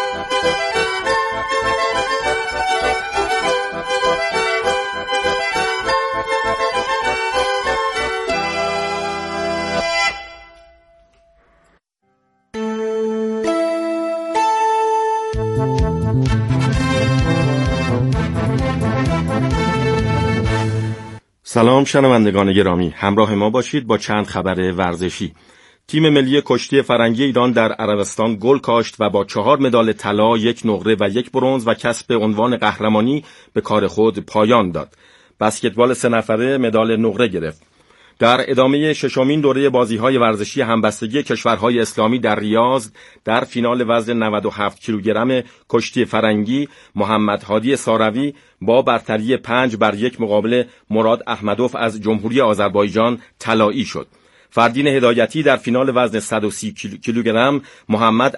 سلام شنوندگان گرامی، همراه ما باشید با چند خبر ورزشی. تیم ملی کشتی فرنگی ایران در عربستان گل کاشت و با 4 مدال طلا، 1 نقره و 1 برنز و کسب عنوان قهرمانی به کار خود پایان داد. بسکتبال 3 نفره مدال نقره گرفت. در ادامه ششمین دوره بازی‌های ورزشی همبستگی کشورهای اسلامی در ریاض در فینال وزن 97 کیلوگرم کشتی فرنگی، محمد هادی ساروی با برتری 5-1 مقابل مراد احمدوف از جمهوری آذربایجان طلایی شد. فردین هدایتی در فینال وزن 130 کیلوگرم محمد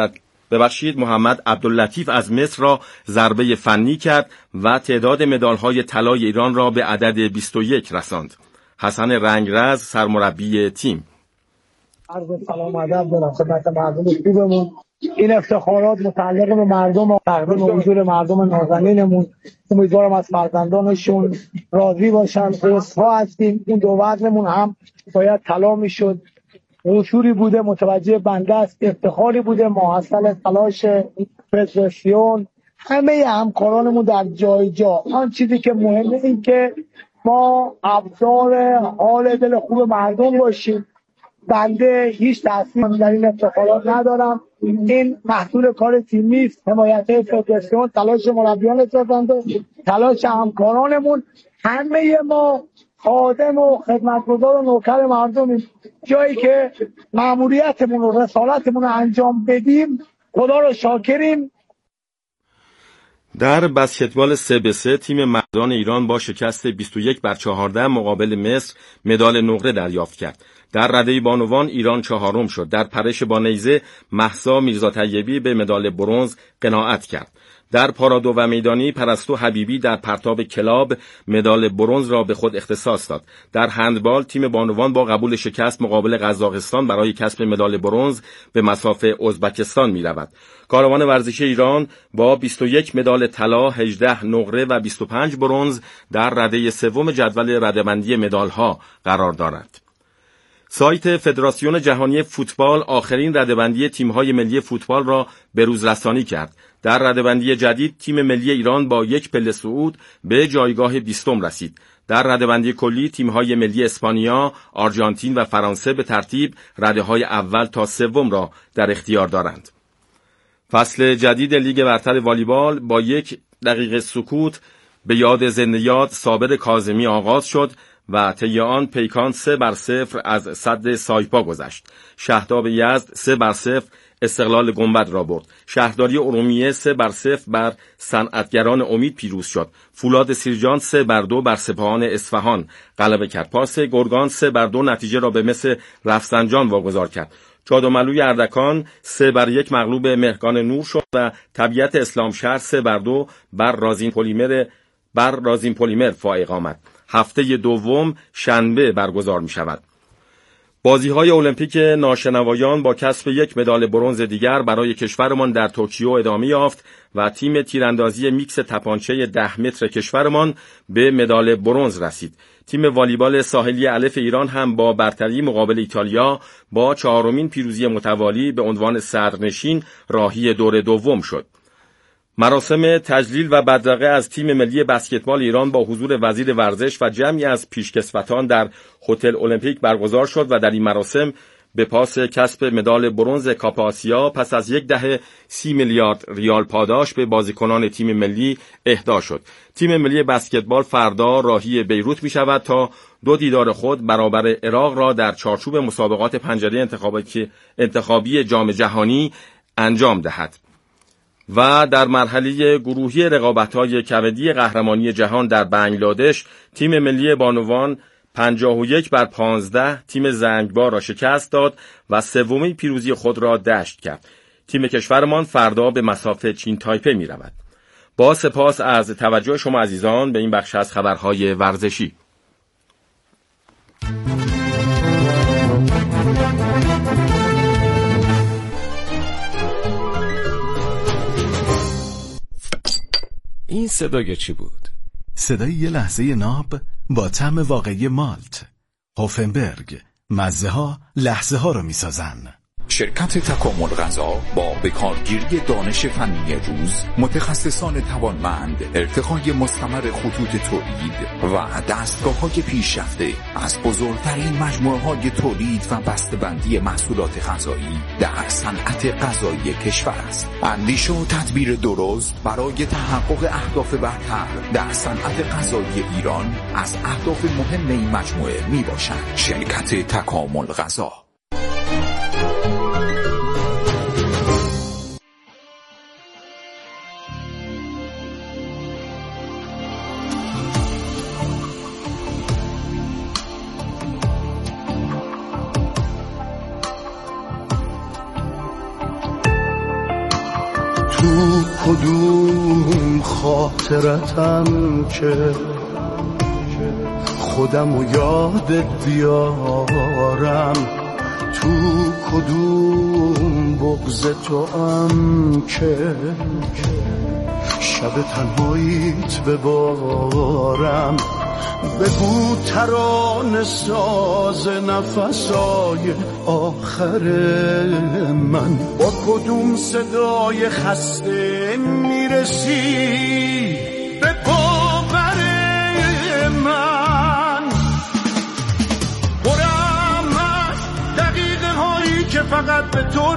عبداللطیف از مصر را ضربه فنی کرد و تعداد مدال‌های طلای ایران را به عدد 21 رساند. حسن رنگرز سرمربی تیم: عرض سلام و ادب دارم خدمت مردم خوبمون. این افتخارات متعلق به مردم و تقدیم حضور مردم نازنینمون. امیدوارم از فرزندانشون راضی باشن. خوشحال هستیم. اون دو وزنمون هم باید طلا میشد. قصوری بوده، متوجه بنده است. افتخاری بوده، محصل تلاش فدراسیون، همه همکارانمون در جای جا. آن چیزی که مهمه این که ما ابزار حال دل خوب مردم باشیم. بنده هیچ تأثیری در این افتخارات ندارم. این محصول کار تیمی است، حمایت فدراسیون، تلاش مربیان سازنده، تلاش همکارانمون. همه ما خادم و خدمتگزار و نوکر مردمیم. جایی که مأموریتمون و رسالتمون رو انجام بدیم خدا رو شاکریم. در بسکتبال 3x3 تیم مردان ایران با شکست 21-14 مقابل مصر مدال نقره دریافت کرد. در رده بانوان ایران 4م شد. در پرش با نیزه مهسا میرزاطیبی به مدال برنز قناعت کرد. در پارادو و میدانی پرستو حبیبی در پرتاب کلاب مدال برنز را به خود اختصاص داد. در هندبال تیم بانوان با قبول شکست مقابل قزاقستان برای کسب مدال برنز به مصاف ازبکستان می رود. کاروان ورزشی ایران با 21 مدال طلا، 18 نقره و 25 برنز در رده سوم جدول رده‌بندی مدال‌ها قرار دارد. سایت فدراسیون جهانی فوتبال آخرین رده‌بندی تیم‌های ملی فوتبال را به روز رسانی کرد. در رده‌بندی جدید تیم ملی ایران با 1 پله صعود به جایگاه 20م رسید. در رده‌بندی کلی تیم‌های ملی اسپانیا، آرژانتین و فرانسه به ترتیب رده‌های اول تا سوم را در اختیار دارند. فصل جدید لیگ برتر والیبال با 1 دقیقه سکوت به یاد زنده‌یاد صابر کاظمی آغاز شد و طی آن پیکان 3-0 از سد سایپا گذشت. شهداب یزد 3-0 استقلال گنبد را برد. شهرداری ارومیه 3-0 بر صنعتگران امید پیروز شد. فولاد سیرجان 3-2 بر سپاهان اصفهان غلبه کرد. پاس گرگان 3-2 نتیجه را به مس رفسنجان واگذار کرد. چادوملوی اردکان 3-1 مغلوب مهرگان نور شد و طبیعت اسلامشهر 3-2 بر رازین پلیمر فائق آمد. هفته دوم شنبه برگزار می شود. بازی‌های المپیک ناشنوایان با کسب 1 مدال برنز دیگر برای کشورمان در توکیو ادامه یافت و تیم تیراندازی میکس تپانچه 10 متر کشورمان به مدال برنز رسید. تیم والیبال ساحلی الف ایران هم با برتری مقابل ایتالیا با 4مین پیروزی متوالی به عنوان صدرنشین راهی دور دوم شد. مراسم تجلیل و بدرقه از تیم ملی بسکتبال ایران با حضور وزیر ورزش و جمعی از پیشکسوتان در هتل المپیک برگزار شد و در این مراسم به پاس کسب مدال برنز کاپ آسیا پس از 10 30 میلیارد ریال پاداش به بازیکنان تیم ملی اهدا شد. تیم ملی بسکتبال فردا راهی بیروت می شود تا 2 دیدار خود برابر عراق را در چارچوب مسابقات پنجره انتخابی جام جهانی انجام دهد. و در مرحله گروهی رقابت‌های کبدی قهرمانی جهان در بنگلادش تیم ملی بانوان 51-15 تیم زنگبار را شکست داد و سومین پیروزی خود را دشت کرد. تیم کشورمان فردا به مصاف چین تایپه می رود. با سپاس از توجه شما عزیزان به این بخش از خبرهای ورزشی. این صدای چی بود؟ صدای یه لحظه ناب با طعم واقعی مالت. هوفنبرگ، مزه ها لحظه ها رو میسازن. شرکت تکامل غذا با بکارگیری دانش فنی روز، متخصصان توانمند، ارتقای مستمر خطوط تولید و دستگاه‌های پیشرفته از بزرگترین مجموعه‌های تولید و بسته‌بندی محصولات غذایی در صنعت غذایی کشور است. اندیشه و تدبیر درست برای تحقق اهداف برتر در صنعت غذایی ایران از اهداف مهم این مجموعه میباشد. شرکت تکامل غذا. تو کدوم خاطرتم که خودمو یادت بیارم، تو کدوم بغض تو هم که شب تنهاییت ببارم. بگو ترانه ساز نفسای آخر من، با کدوم صدای خسته میرسی به باور من. برم از دقیقه هایی که فقط به تو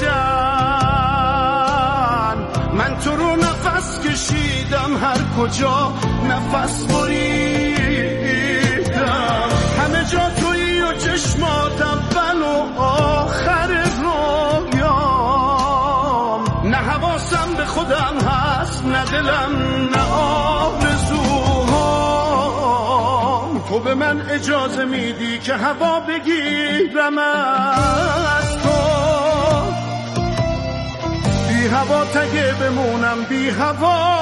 رسیدن، من تو رو نفس کشیدم هر کجا نفس بریدم، همه جا تویی و چشماتم بل و آخر رویام. نه حواسم به خودم هست، نه دلم، نه آرزوهام. تو به من اجازه میدی که هوا بگیرم از تو، بی هوا تگه بمونم، بی هوا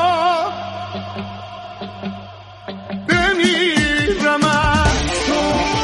بمیرم از تو.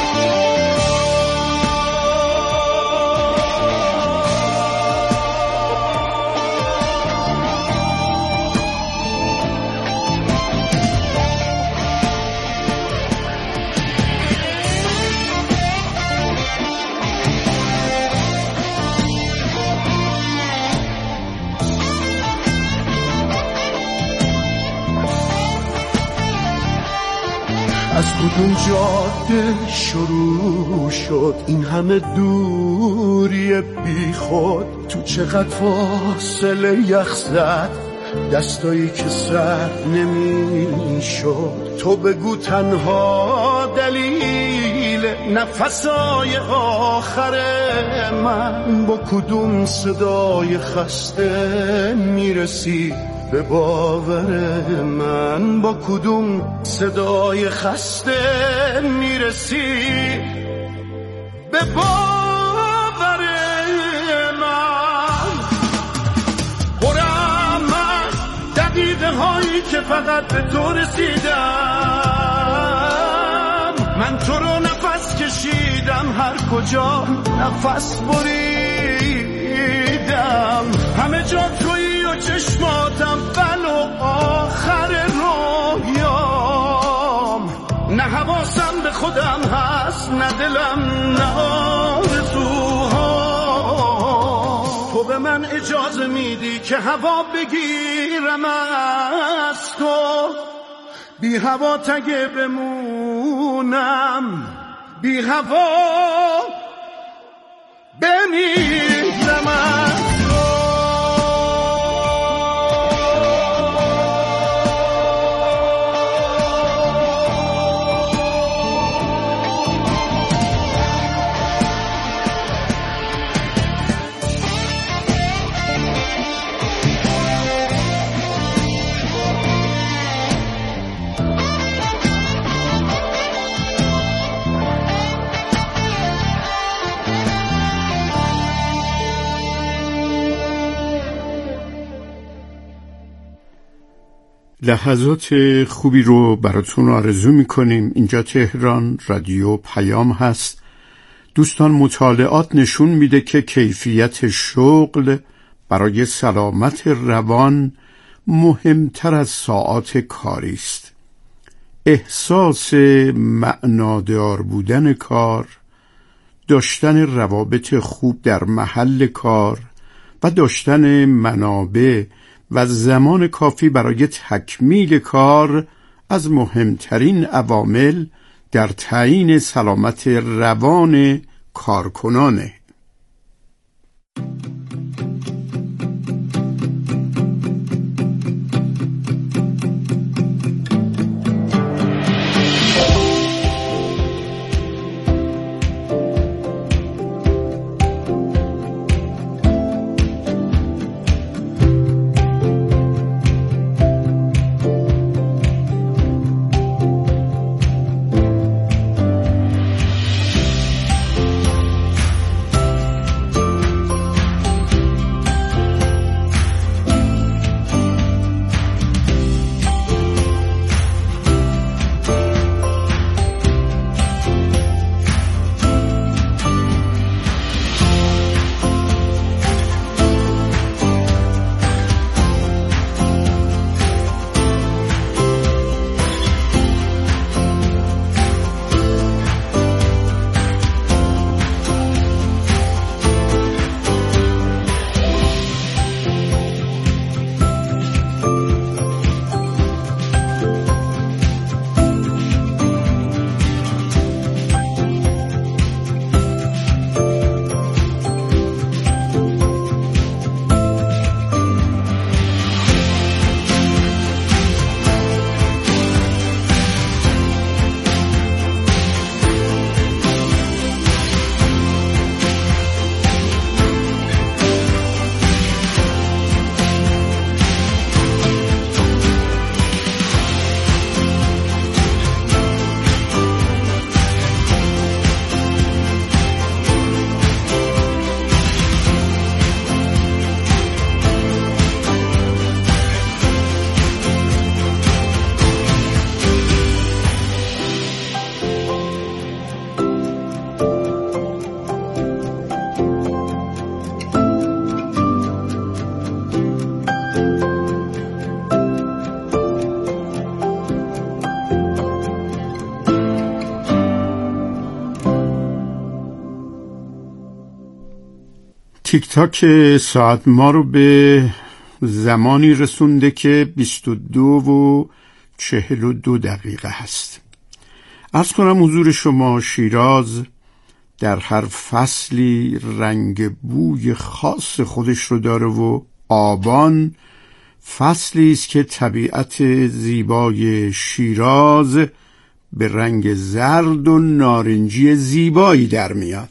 از کدوم جاده شروع شد این همه دوری بی خود؟ تو چقدر فاصله یخ زد دستایی که سر نمی شد؟ تو بگو تنها دلیل نفسای آخر من، با کدوم صدای خسته میرسی به باور من؟ با کدوم صدای خسته میرسی به باور من؟ برم از دقیقه هایی که فقط به تو رسیدم، من تو رو نفس کشیدم هر کجا نفس بریدم، همه جا تویی و چشماتم بل و آخر رویام. نه حواسم به خودم هست، نه دلم، نه آرزوهام. تو به من اجازه میدی که هوا بگیرم از تو، بی هوا تگه بمونم، بی هوا بمیرم از تو. لحظات خوبی رو براتون آرزو میکنیم. اینجا تهران، رادیو پیام هست. دوستان، مطالعات نشون میده که کیفیت شغل برای سلامت روان مهمتر از ساعات کاری است. احساس معنادار بودن کار، داشتن روابط خوب در محل کار و داشتن منابع و زمان کافی برای تکمیل کار از مهمترین عوامل در تعیین سلامت روان کارکنانه. تیک تاک ساعت ما رو به زمانی رسونده که 22:42 هست. عرض کنم حضور شما شیراز در هر فصلی رنگ بوی خاص خودش رو داره و آبان فصلی است که طبیعت زیبای شیراز به رنگ زرد و نارنجی زیبایی در میاد.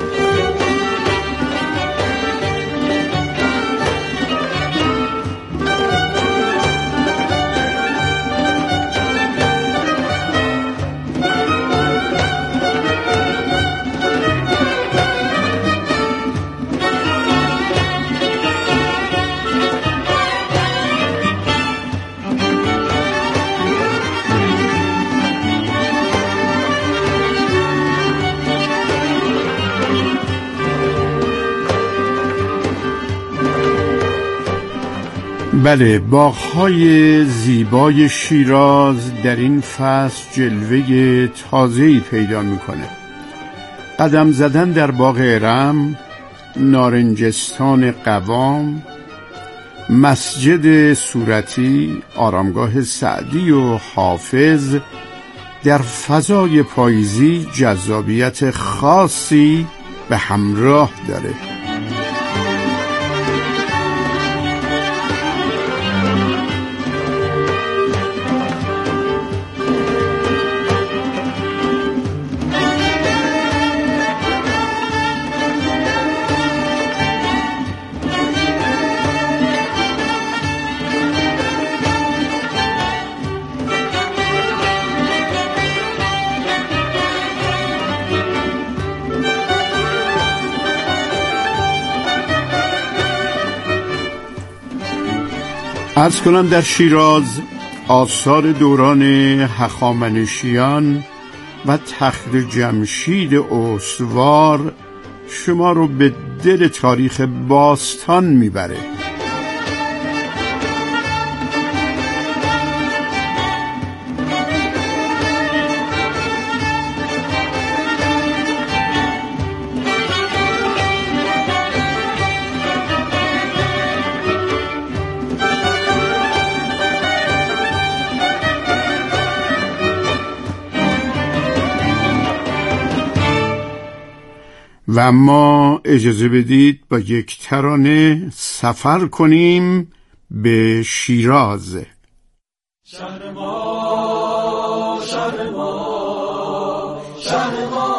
بله، باغ‌های زیبای شیراز در این فصل جلوه تازه‌ای پیدا می‌کنه. قدم زدن در باغ ارم، نارنجستان قوام، مسجد صورتی، آرامگاه سعدی و حافظ در فضای پاییزی جذابیت خاصی به همراه داره. عرض کنم در شیراز آثار دوران هخامنشیان و تخت جمشید استوار شما رو به دل تاریخ باستان میبره. و اما اجازه بدید با یک ترانه سفر کنیم به شیراز. شهر ما، شهر ما، شهر ما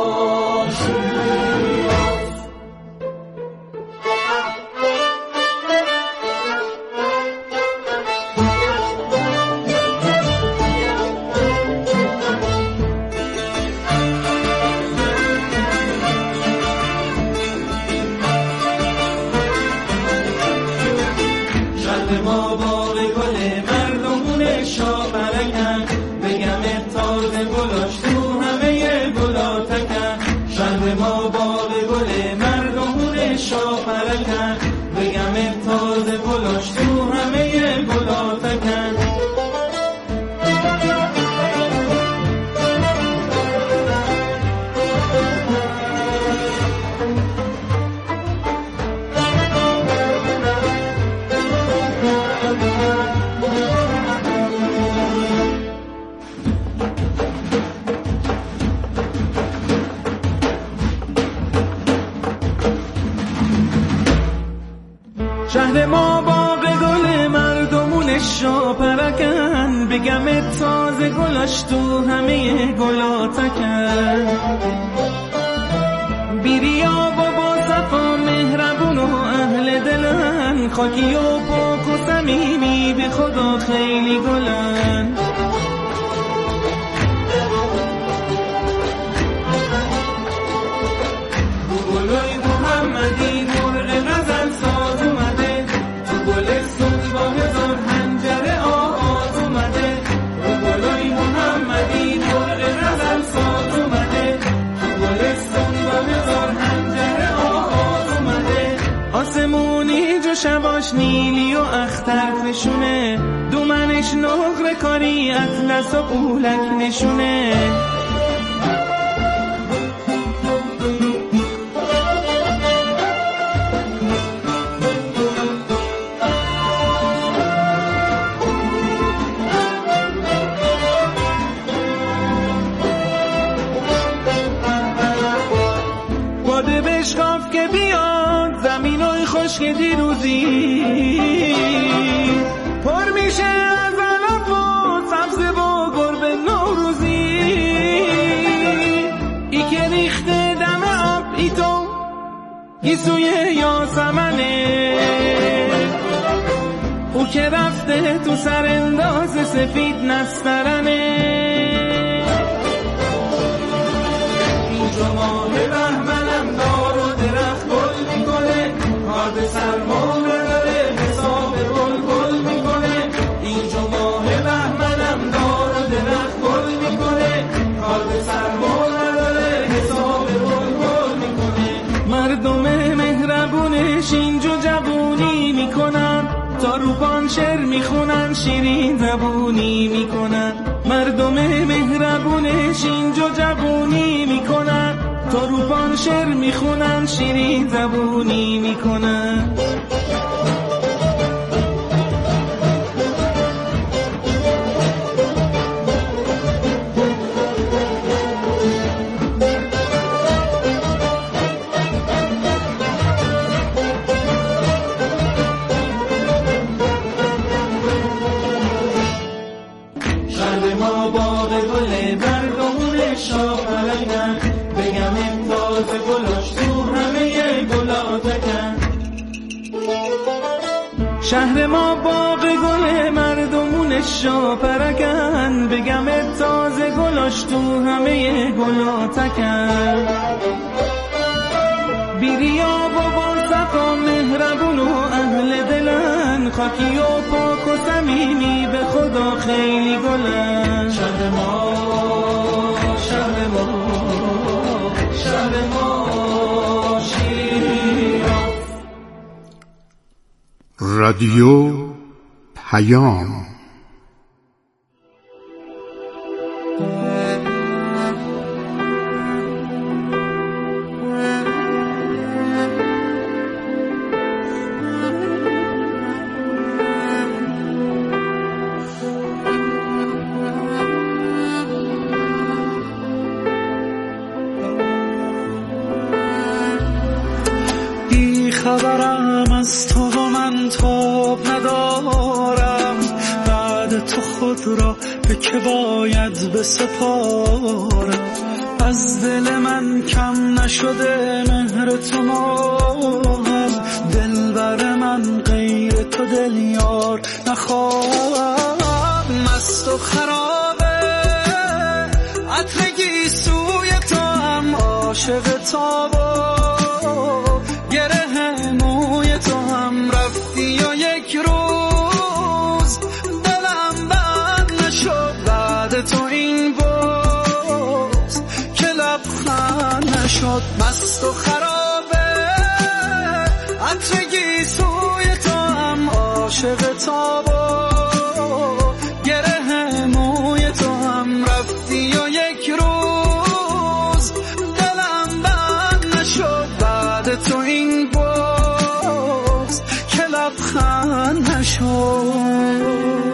شهر ما باغ گل مردمونش را پرکن، بگم تازه گلاش تو همه گلاتکن. بیریا بابا صفا مهربون و اهل دلن، خاکی و پاک و صمیمی به خدا خیلی گلن. گلای محمدی مرغ غزل ساز اومده، تو گلستون با هزار حنجره آواز اومده. گلای محمدی مرغ غزل ساز اومده، تو گلستون با هزار حنجره آواز اومده. آسمونی جو شباش نیلی و اختر نشونه، دومنش نقره کاری اطلس و قولک نشونه. بشکاف که بیاد زمینای خشک دیروزی، پر میشه از علف و سبزه و گربه نوروزی. ای که ریخته دم آب ای تو گیسوی یاسمنه، او که رفته تو سر انداز سفید نسترنه. اینجا ماه بهمنم دار و درخت گل میکنه، کار به سرما نداره حساب گل گل میکنه. اینجا ماه بهمنم دار و درخت گل میکنه، کار به سرما نداره حساب گل گل میکنه. مردم مهربونش اینجا جوونی میکنن، تا روپان شعر میخونن شیرین زبونی میکنن. مردم مهربونش اینجا جوونی میکنن، تا روپان شعر میخونن شیرین زبونی میکنن. شهر ما باغ گل مردمونش را پرکن، بگم امتاز گلاش تو همه گلاتکن. شهر ما باغ گل مردمونش را پرکن، بگم امتاز گلاش تو همه گلاتکن. بیریا بابا صفا مهربون و اهل دلن، خاکی و پاک و صمیمی به خدا خیلی گلن. شهر ما، شهر ما، شهر ما شیراز. رادیو پیام. ندارم، بعد تو خود را به که باید بسپارم. از دل من کم نشده مهر تو ماهم، دلبر من غیر تو دل یار نخواهم. مست و خرابه عطر گیسوی تو هم، عاشق تابا گره موی تو هم. رفتی و یک روز دلم بند نشد، بعد تو این بوز که لبخند نشد. مست و خرابه عطر گیسوی تو هم، عاشق تابا گره موی تو هم. رفتی و یک روز دلم بند نشد، بعد تو این بوز که لبخند نشد.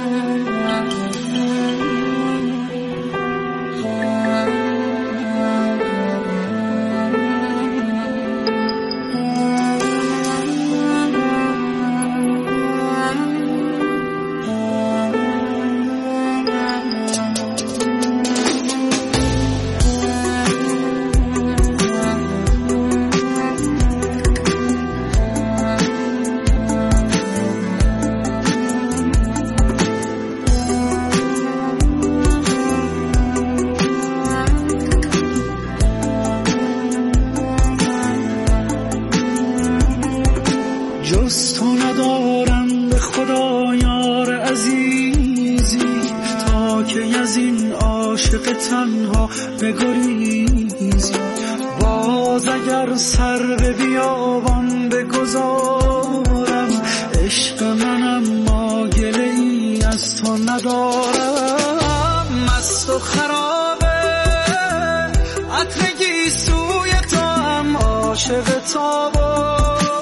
جز تو ندارم به خدا یار عزیزی، تا که از این عاشق تنها بگریزی. باز اگر سر به بیابان بگذارم، عشق منم ما گله ای از تو ندارم. مست و خرابه عطر گیسوی تو هم، عاشق تابا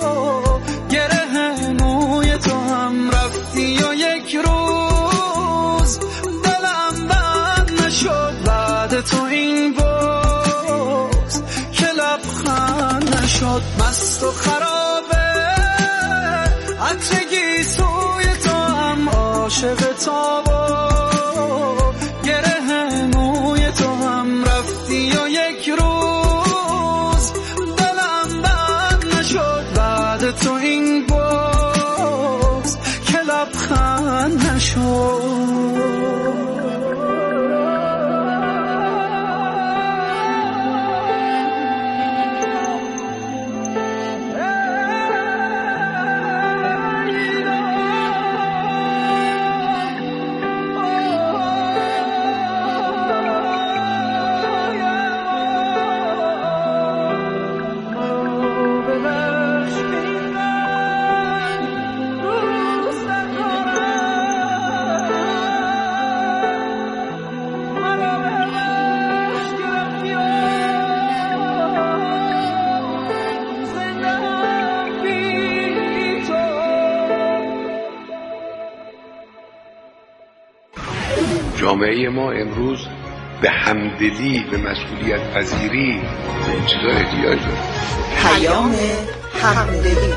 گره موی تو هم. رفتی و یک روز دلم بند نشد، بعد تو این بوز که لبخند نشد. مست و خرابه عطر گیسوی تو هم، عاشق تابا گره موی تو هم. رفتی و یک روز دلم بند نشد، بعد تو این بوز که لبخند نشد. جامعه ما امروز به همدلی، به مسئولیت پذیری، به این چیزا احتیاج داره. پیام همدلی.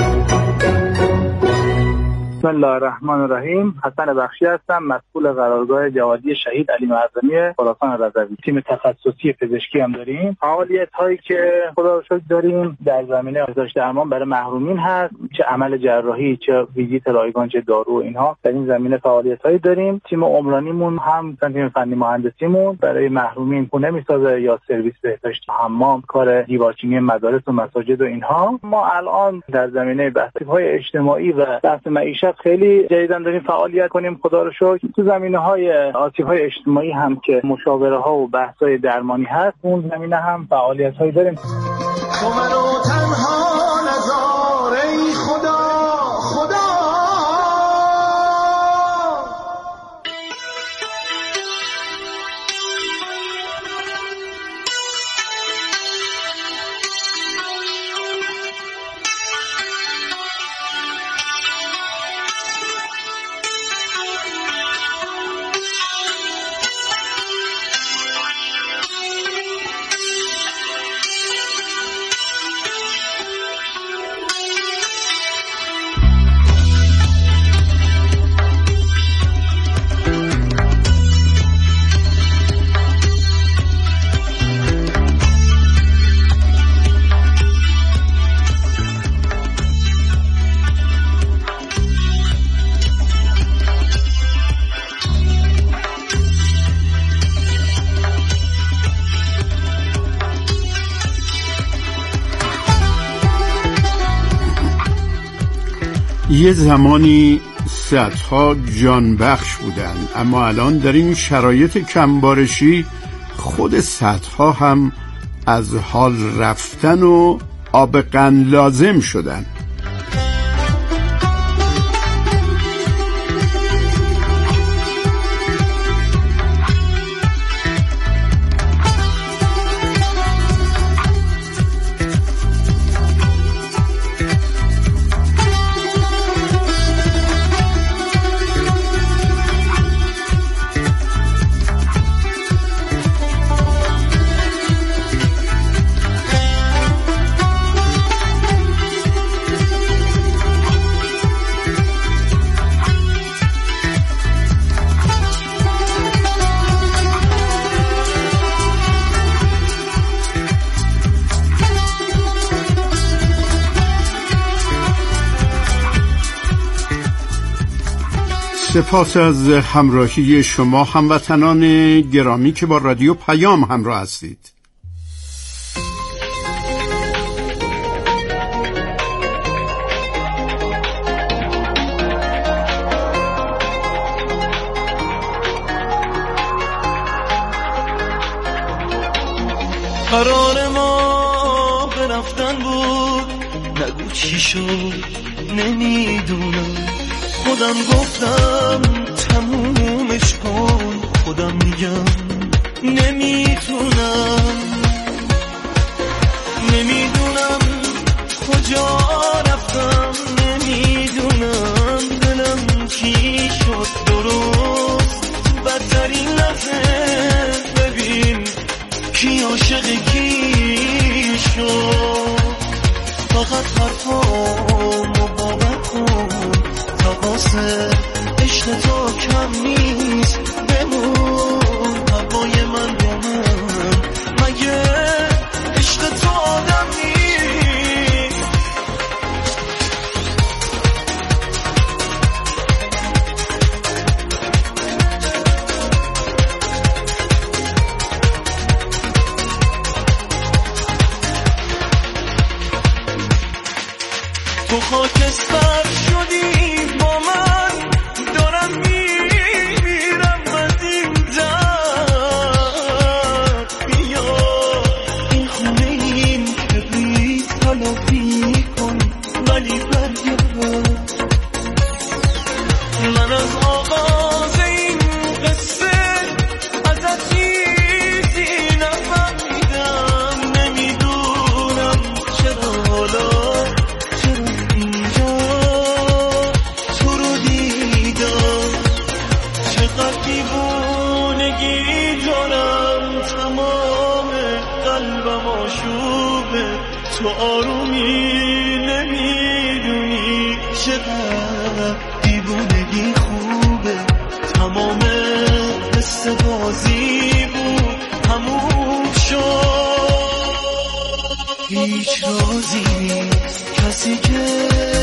بسم الله الرحمن الرحیم. حسن بخشی هستم، مسئول قرارگاه جوادی شهید علی معظمی خراسان رضوی. تیم تخصصی پزشکی هم داریم. فعالیت هایی که خدا رو شکر داریم در زمینه بهداشت درمان برای محرومین هست، چه عمل جراحی، چه ویزیت رایگان، چه دارو، اینها در این زمینه فعالیت هایی داریم. تیم عمرانیمون هم تیم فنی مهندسیمون برای محرومین خونه میسازه یا سرویس بهداشت حمام، کار دیوارچینی مدارس و مساجد و اینها. ما الان در زمینه بحث های اجتماعی و بحث معیشت خیلی جدیداً داریم فعالیت کنیم، خدا رو شکر. تو زمینه‌های آسیب‌های اجتماعی هم که مشاوره ها و بحث‌های درمانی هست، اون زمینه هم فعالیت‌هایی داریم. تو منو تنها نذار ای خدا، خدا. یه زمانی سدها جان بخش بودن، اما الان در این شرایط کمبارشی خود سدها هم از حال رفتن و آب قند لازم شدن. سپاس از همراهی شما هموطنان گرامی که با رادیو پیام همراه هستید. قرار ما به رفتن بود، نگو چی شد نمیدونم. خودم گفتم تمومش کن، خودم میگم نمیتونم. نمیدونم کجا رفتم، نمیدونم دلم چی شد. درست بدترین لحظه ببین کی عاشق کی شد. فقط حرفامو باور کن، واسه عشق تو کم نیست. بمون هوای من با من، مگه عشق تو آدم نیست؟ تو خاکستر شدی با من، دارم میمیرم از این درد. بیا این خونه این کبریت تلافی کن، ولی برگرد. من از آغاز این قصه ازت چیزی نفهمیدم. نمیدونم چرا حالا تو آرومی نمیدونی چقدر دیوونگی خوبه. تمام قصه بازی بود تموم شد. هیچ رازی نیست کسی که